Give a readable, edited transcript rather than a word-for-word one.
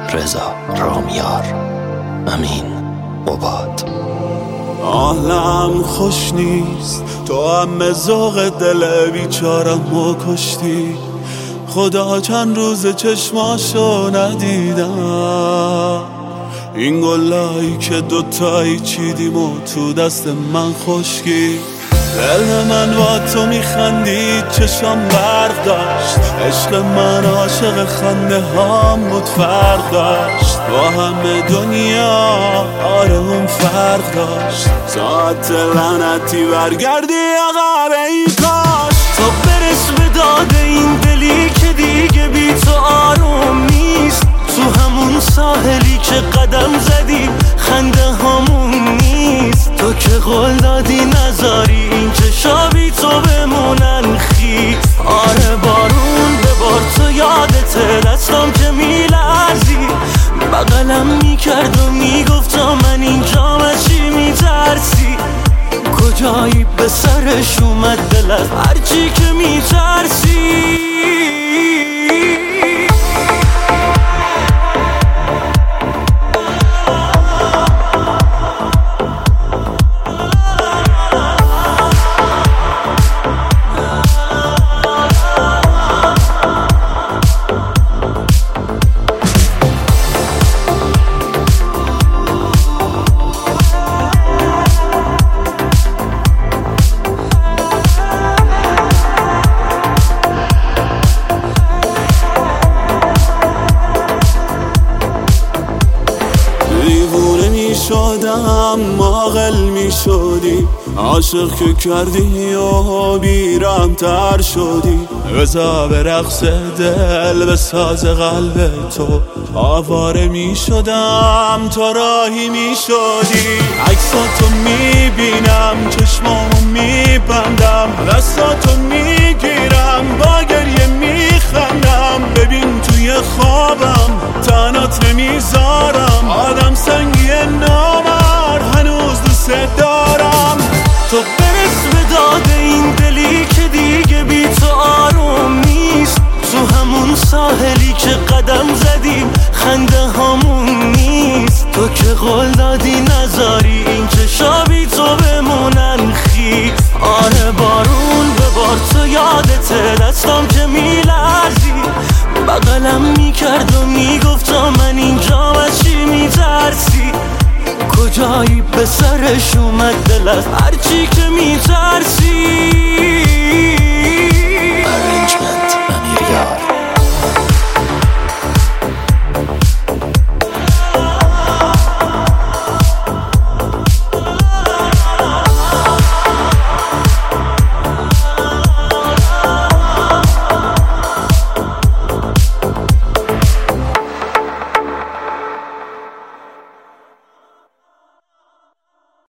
رضا رامیار. امین عباد. حالم خوش نیست، تو هم ذوق دل بیچارم کشتی. خدا چند روز چشماشو ندیدم، این گلایی که دوتایی چیدیم و تو دست من خشکی. دل من با تو میخندید، چشم برق داشت، عشق من عاشق خنده هام بود، فرق داشت با همه دنیا. آره اون فرق داشت. ساعت لعنتی برگردی عقب ای کاش، تا برس به داد این دلی که دیگه بی تو آروم نیست. تو همون ساحلی که قدم زدی خنده همون نیست. تو که قول دادی نذاری این چشا بی تو بمونن خیس. آره بارون ببار تو یادته، دستم که میلرزی بغلم میکرد و میگفتا من اینجام از چی میترسی. کجایی به سرش اومد دل از هرچی که میترسی. شدم عاقل می شدی، عاشق که کردی و بیرم تر شدی. بزا به رقص دل به ساز قلب تو آواره می شدم، تا راهی می شدی. عکساتو می بینم، چشمامو می بندم، دستاتو می گیرم، با گریه می خندم. ببین توی خوابم تنات نمیذارم، آدم سنگی نامرد هنوز دوست دارم. تو برس به داد این دلی که دیگه بی تو آروم نیست. تو همون ساحلی که قدم زدیم خنده همون نیست. تو که قول دادی نذاری این چشا بی تو بمونن خیس. آره بارون ببار تو یادته، دستم که میلرزی بغلم میکرد و میگفتا من اینجام از چی میترسی. کجایی به سرش اومد دل از هرچی که میترسی.